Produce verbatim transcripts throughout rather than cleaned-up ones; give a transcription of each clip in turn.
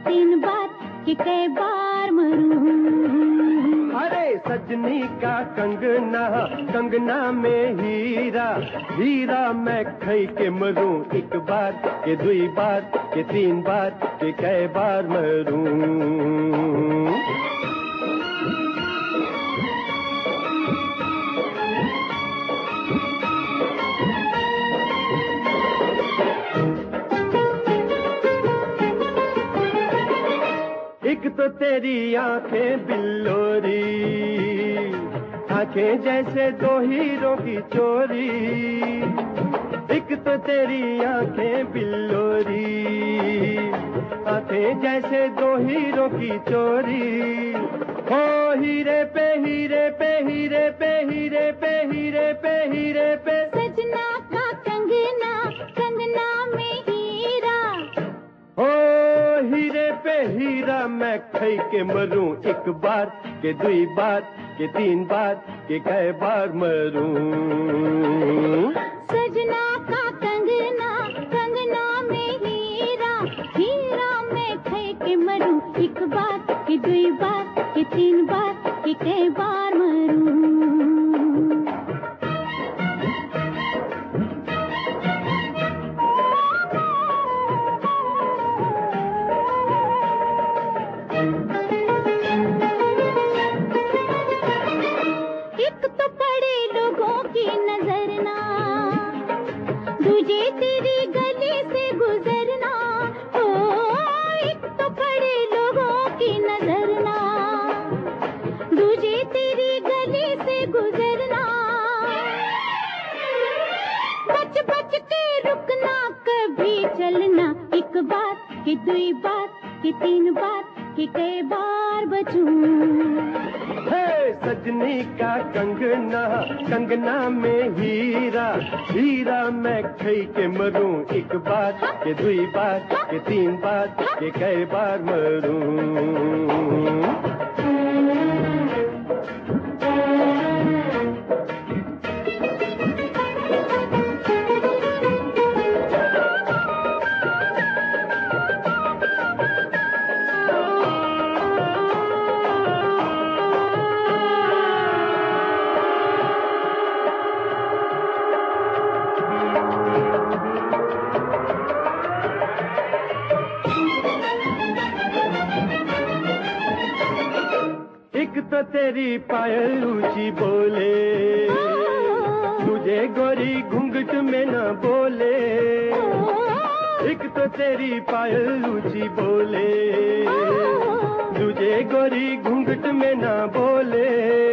तीन बार कि कई बार मरूं। अरे सजनी का कंगना, कंगना में हीरा, हीरा मैं खई के मरूं। एक बार के दुई बार के तीन बार के कई बार मरूं। एक तो तेरी आंखें बिल्लोरी, आंखें जैसे दो हीरो की चोरी। एक तो तेरी आंखें बिल्लोरी, आंखें जैसे दो हीरो की चोरी। हो हीरे पे हीरे पे हीरे पे हीरे पे हीरे पे हीरे पे सजना का कंगना, कंगना में हीरा। हो हीरे पे हीरा मैं खई के मरूं। एक बार के दुई बार के तीन बार के कई बार मरूं। सजना का कंगना, कंगना में हीरा, हीरा मैं खई के मरूं। एक बार के दुई बार के तीन बार के कई बार मरूं। एक तो पड़े लोगों की नजर ना, दूजे तेरी गली से गुजरना। ओ एक तो पड़े लोगों की नजर ना, दूजे तेरी गली से गुजरना। बच बच के रुकना, कभी चलना। एक बार के दुई बार के तीन बार के कई बार बचूं। हे सजनी का कंगना, कंगना में हीरा, हीरा मैं खई के मरूं। एक बार के दुई बार के तीन बार के कई बार मरूं। एक तो तेरी पायल ऊंची बोले, तुझे गोरी घूंघट में न बोले। एक तो तेरी पायल ऊंची बोले, तुझे गोरी घूंघट में न बोले।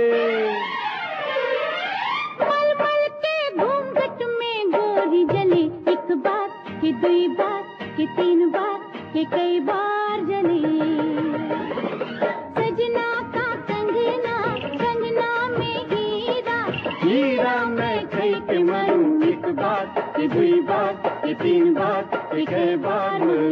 मलमल के घूंघट में गोरी जले। एक बार के दुई बार के तीन बार के कई बार जले। सजना का कंगना, कंगना में हीरा, हीरा मैं खई के मरूं। एक बार के दुई बार के तीन बार के कई बार मरूं।